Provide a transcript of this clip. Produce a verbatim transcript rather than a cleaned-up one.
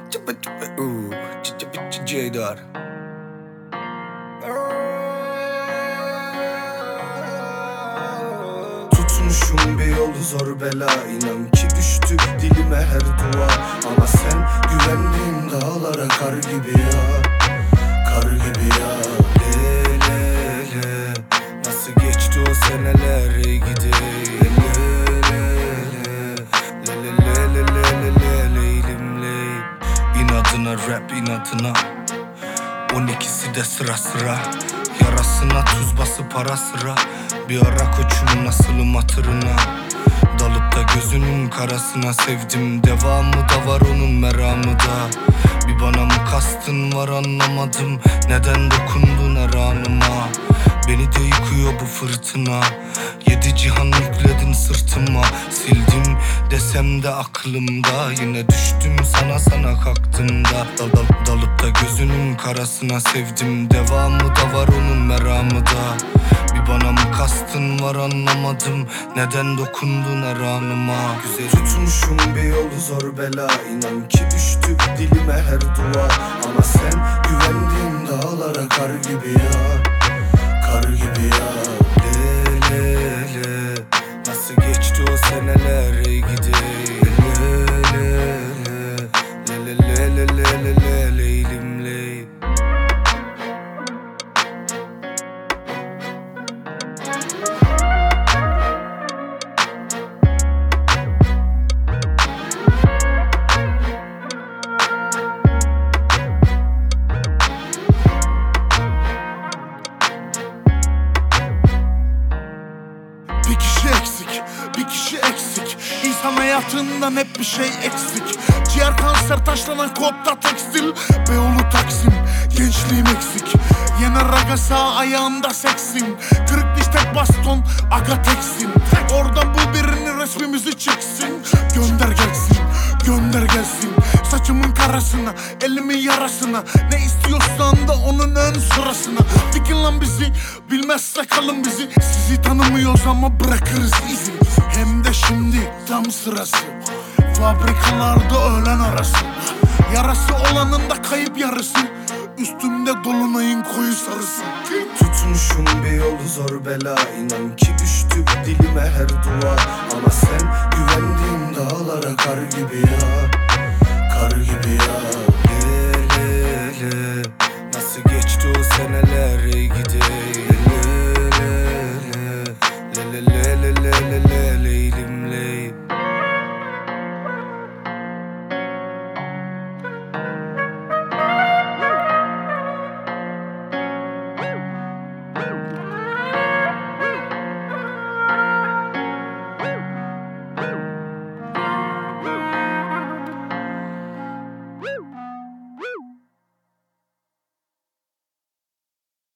Çıpa çıpa uuu çıpa çıpa Ceydar. Tutmuşum bir yolu zor bela, inan ki düştü dilime her dua. Ama sen güvendiğim dağlara kar gibi ya, kar gibi ya. Le le le, nasıl geçti o seneler ey gidi. Le le le, le le le le le le le leylim ley. İnadına rap inadına, on ikisi de sıra sıra. Yarasına tuz basıp ara sıra. Bir ara koçum nasılım hatırına. Dalıp da gözünün karasına, sevdim devamı da var onun meramı da. Bir bana mı kastın var anlamadım, neden dokundun her anıma. Beni de yıkıyor bu fırtına, yedi cihan yükledin sırtıma. Sildim desem de aklımda, yine düştüm sana sana kalktım da. Dal, dal, dalıp da gözünün karasına, sevdim devamı da var onun meramı da. Bir bana mı kastın var anlamadım, neden dokundun her anıma. Güzel tutmuşum bir yolu zor bela, inan ki düştü dilime her dua. Ama sen güvendiğim dağlara kar gibi ya, kar gibi ya. Le le le, nasıl geçti o seneler ey gidi. Le le le, le le le le le le leylim ley. Bir kişi eksik, bir kişi eksik. İnsan hayatından hep bir şey eksik. Ciğer kanser taşlanan kodda tekstil. Beyoğlu Taksim, gençliğim eksik. Yener aga sağ ayağında seksin. Kırık diş tek baston, aga teksin. Oradan bul birini resmimizi çeksin. Gönder gelsin, gönder gelsin. Saçımın karasına, elimin yarasına. Ne istiyorsan da onun ön sırasına. Dikin lan bizi, bilmezse kalın bizi. Sizi tanımıyoruz ama bırakırız izi. Hem de şimdi tam sırası. Fabrikalarda öğlen arası. Yarası olanın da kayıp yarısı. Üstümde dolunayın koyu sarısı. Tutmuşum bir yolu zor bela, inan ki düştü dilime her dua. Ama sen güvendiğim dağlara kar gibi ya,